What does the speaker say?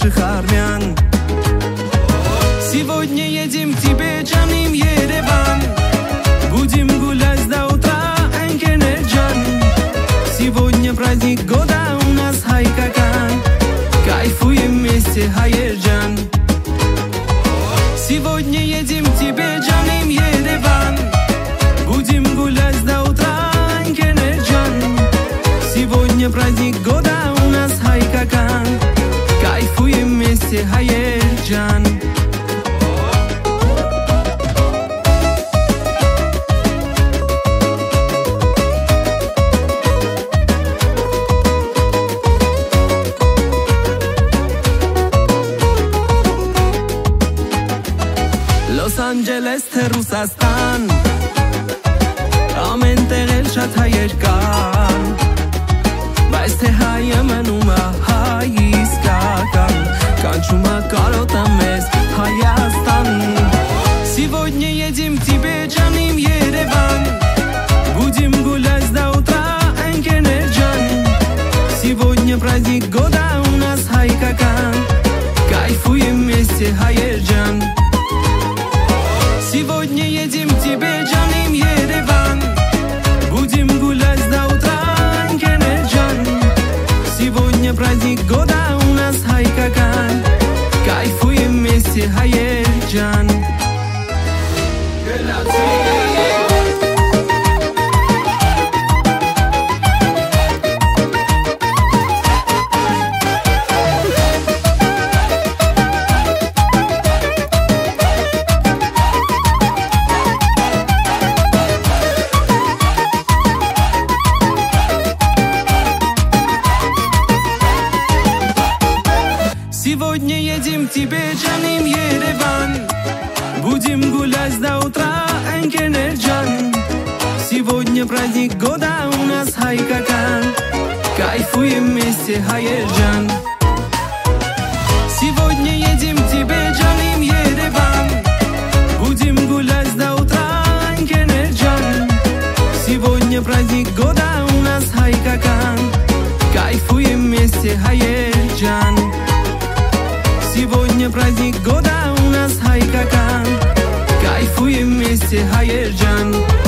Шихарнян. Сегодня едем к тебе, Джаним, Ереван. Будем гулять до утра, Энкенерджан. Сегодня праздник года у нас Хайкакан. Кайфуем вместе, Хайерджан. Сегодня едем к тебе, Джаним, Ереван. Будем гулять до утра, Энкенерджан. Сегодня праздник года у нас Хайкакан. Кайфуем вместе, Хайерджан. Los Angeles te Rusastan Amenterel shat hayerkan Baiste hayamanuma hayiskakan Канчума каротамес Хайастан. Сегодня едем к тебе, Джаним, Ереван. Будем гулять до утра, Энкенерджан. Сегодня праздник года у нас Хайкакан. Кайфуем вместе, Хайерджан. Сегодня едем к тебе, Джаним, Ереван. Будем гулять до утра, Энкенерджан. Сегодня праздник года у нас Хайкакан. Кайфуем вместе, Хайерджан. Сегодня едем к тебе, Джаним, Ереван. Будем гулять до утра, Энкенерджан. Сегодня праздник года у нас Хайкакан. Кайфуем вместе, Хайерджан. Сегодня едем к тебе, Джаним, Ереван. Будем гулять до утра, Энкенерджан. Сегодня праздник года у нас Хайкакан. Кайфуем вместе, Хайерджан. Сегодня праздник года у нас Хайкакан. Кайфуем вместе, Хайерджан.